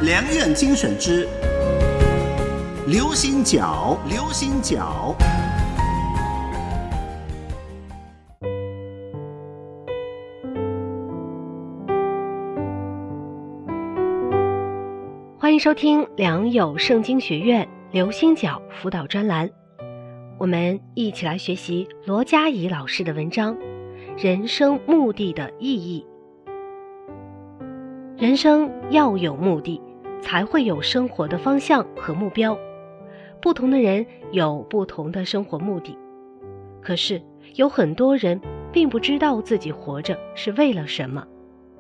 良苑精选之流行角，流行角。 欢迎收听良友圣经学院流星角辅导专栏，我们一起来学习罗佳怡老师的文章《人生目的的意义》。人生要有目的，才会有生活的方向和目标。不同的人有不同的生活目的，可是有很多人并不知道自己活着是为了什么。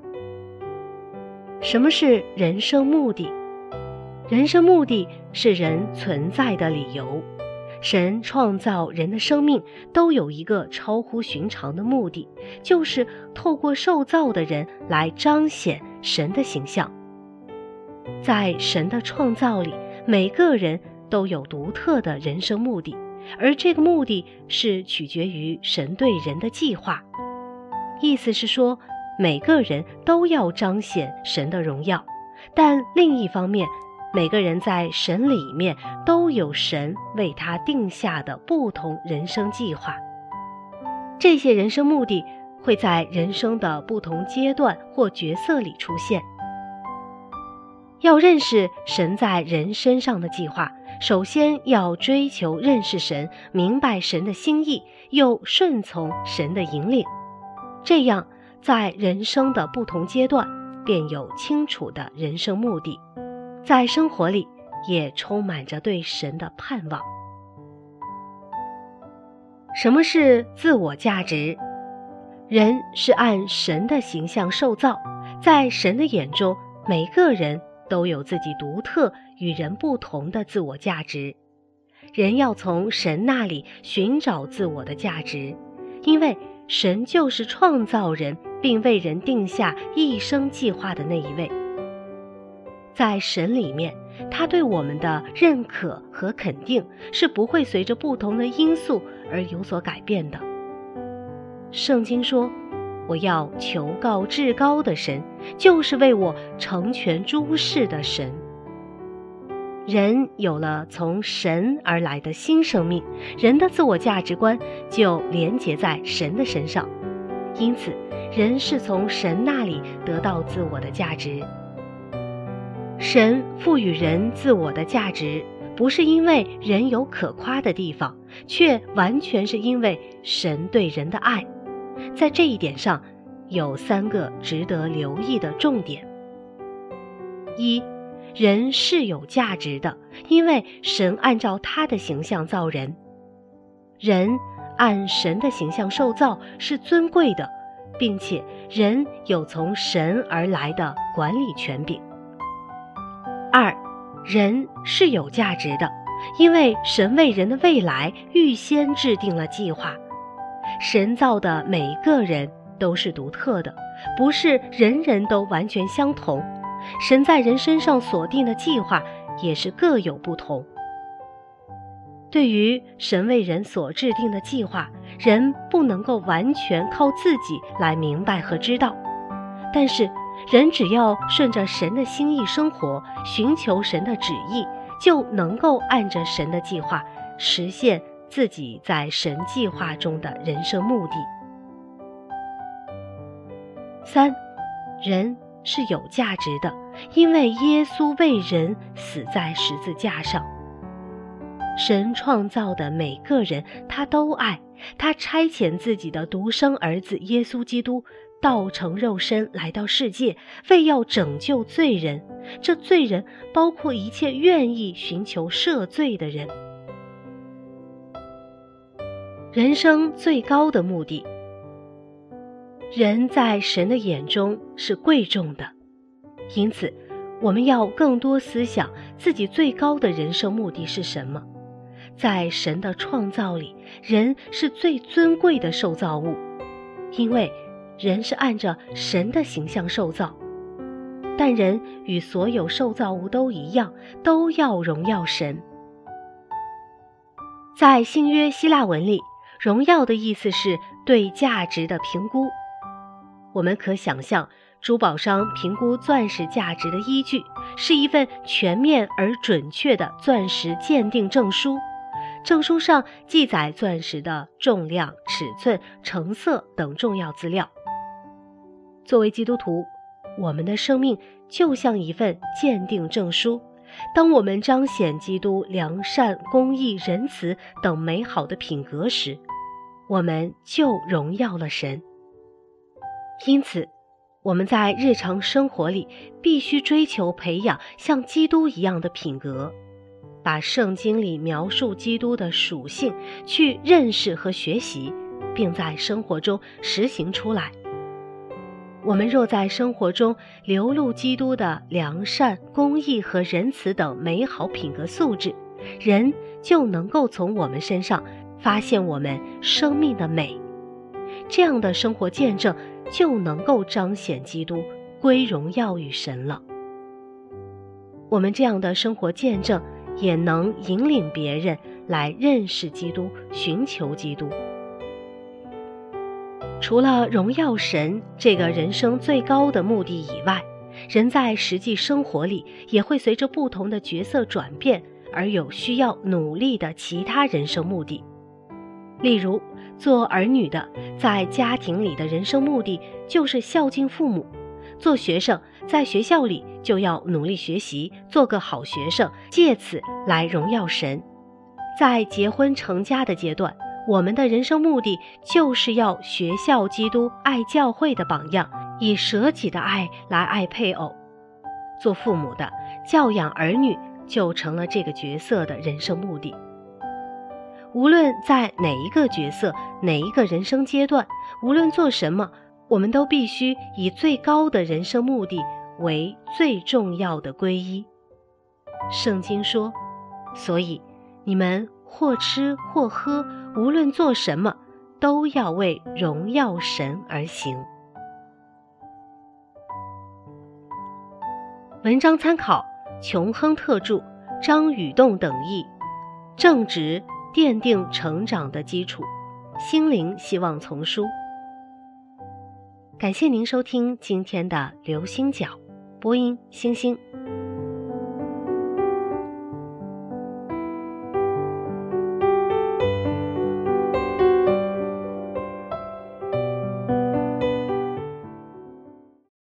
什么是人生目的？人生目的是人存在的理由。神创造人的生命都有一个超乎寻常的目的，就是透过受造的人来彰显神的形象。在神的创造里，每个人都有独特的人生目的，而这个目的是取决于神对人的计划。意思是说，每个人都要彰显神的荣耀，但另一方面，每个人在神里面都有神为他定下的不同人生计划。这些人生目的会在人生的不同阶段或角色里出现。要认识神在人身上的计划，首先要追求认识神，明白神的心意，又顺从神的引领。这样，在人生的不同阶段，便有清楚的人生目的。在生活里也充满着对神的盼望。什么是自我价值？人是按神的形象受造，在神的眼中，每个人都有自己独特与人不同的自我价值。人要从神那里寻找自我的价值，因为神就是创造人并为人定下一生计划的那一位。在神里面，他对我们的认可和肯定是不会随着不同的因素而有所改变的。圣经说，我要求告至高的神，就是为我成全诸事的神。人有了从神而来的新生命，人的自我价值观就连结在神的身上，因此人是从神那里得到自我的价值。神赋予人自我的价值，不是因为人有可夸的地方，却完全是因为神对人的爱。在这一点上，有3个值得留意的重点。一，人是有价值的，因为神按照他的形象造人。人按神的形象受造是尊贵的，并且人有从神而来的管理权柄。2，人是有价值的，因为神为人的未来预先制定了计划。神造的每一个人都是独特的，不是人人都完全相同。神在人身上所定的计划也是各有不同。对于神为人所制定的计划，人不能够完全靠自己来明白和知道，但是人只要顺着神的心意生活，寻求神的旨意，就能够按着神的计划实现自己在神计划中的人生目的。3，人是有价值的，因为耶稣为人死在十字架上。神创造的每个人他都爱，他差遣自己的独生儿子耶稣基督道成肉身来到世界，为要拯救罪人。这罪人包括一切愿意寻求赦罪的人。人生最高的目的，人在神的眼中是贵重的，因此我们要更多思想自己最高的人生目的是什么。在神的创造里，人是最尊贵的受造物，因为人是按着神的形象受造。但人与所有受造物都一样，都要荣耀神。在新约希腊文里，荣耀的意思是对价值的评估。我们可想象， 珠宝商评估钻石价值的依据是一份全面而准确的钻石鉴定证书，证书上记载钻石的重量、尺寸、成色等重要资料。作为基督徒，我们的生命就像一份鉴定证书，当我们彰显基督良善、公义、仁慈等美好的品格时，我们就荣耀了神。因此，我们在日常生活里必须追求培养像基督一样的品格，把圣经里描述基督的属性去认识和学习，并在生活中实行出来。我们若在生活中流露基督的良善、公义和仁慈等美好品格素质，人就能够从我们身上发现我们生命的美。这样的生活见证就能够彰显基督，归荣耀与神了。我们这样的生活见证也能引领别人来认识基督，寻求基督。除了荣耀神这个人生最高的目的以外，人在实际生活里也会随着不同的角色转变而有需要努力的其他人生目的。例如，做儿女的在家庭里的人生目的就是孝敬父母，做学生在学校里就要努力学习，做个好学生，借此来荣耀神。在结婚成家的阶段，我们的人生目的就是要学效基督爱教会的榜样，以舍己的爱来爱配偶。做父母的教养儿女就成了这个角色的人生目的。无论在哪一个角色，哪一个人生阶段，无论做什么，我们都必须以最高的人生目的为最重要的皈依。圣经说，所以你们或吃或喝，无论做什么，都要为荣耀神而行。文章参考琼亨特著，张宇栋等译，正直奠定成长的基础，心灵希望丛书。感谢您收听今天的流星角，播音星星。